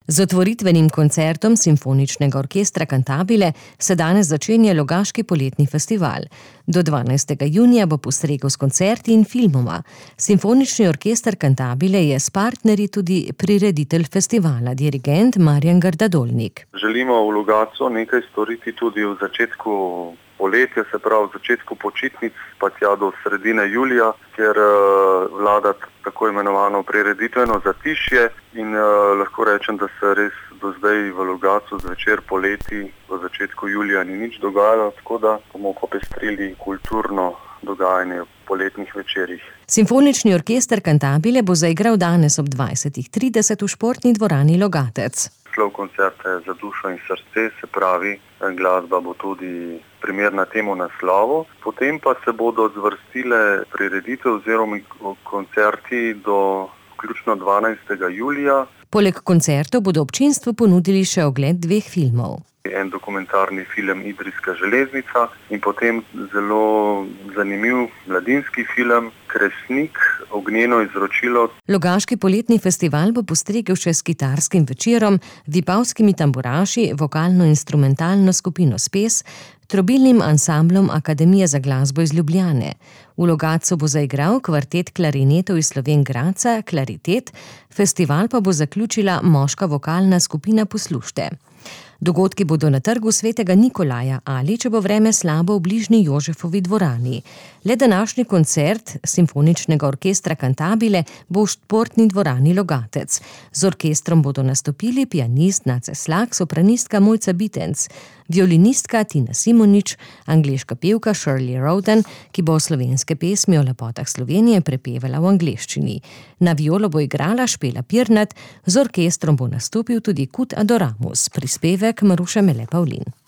Z otvoritvenim koncertom Simfoničnega orkestra Cantabile se danes začenja Logaški poletni festival. Do 12. junija bo postregel s koncerti in filmoma. Simfonični orkester Cantabile je s partnerji tudi prireditelj festivala, dirigent Marjan Grdadolnik. Želimo v Logatcu nekaj storiti tudi v začetku poletja, se pravi v začetku počitnic, pa tja do sredine julija, ker vlada tako imenovano prireditveno zatišje in lahko rečem, da se res do zdaj v Logatcu zvečer poleti, v začetku julija ni nič dogajalo, tako da bomo popestrili kulturno dogajanje v poletnih večerih. Simfonični orkester Cantabile bo zaigral danes ob 20:30 v športni dvorani Logatec. Naslov koncerta je Za dušo in srce, se pravi, glasba bo tudi primerna temu naslovu. Potem pa se bodo zvrstile prireditve oziroma koncerti do vključno 12. julija. Poleg koncertov bodo občinstvu ponudili še ogled 2 filmov. En dokumentarni film Idrijska železnica in potem zelo zanimiv mladinski film Kresnik, ognjeno izročilo. Logaški poletni festival bo postregel še s kitarskim večerom, vipavskimi tamburaši, vokalno-instrumentalno skupino Spes, trobilnim ansamblom Akademije za glasbo iz Ljubljane. V Logatcu bo zaigral kvartet klarinetov iz Slovenj Gradca, Klaritet, festival pa bo zaključila moška vokalna skupina Poslušte. Dogodki bodo na trgu Svetega Nikolaja ali, če bo vreme slabo, v bližnji Jožefovi dvorani. Le današnji koncert Simfoničnega orkestra Cantabile bo v športni dvorani Logatec. Z orkestrom bodo nastopili pianist Nace Slak, sopranistka Mojca Bitenc, violinistka Tina Simonič, angleška pevka Shirley Roden, ki bo slovenske pesmi o lepotah Slovenije prepevala v angleščini. Na violo bo igrala Špela Pirnat, z orkestrom bo nastopil tudi Kut Adoramus, prispevek Maruše Mele Pavlin.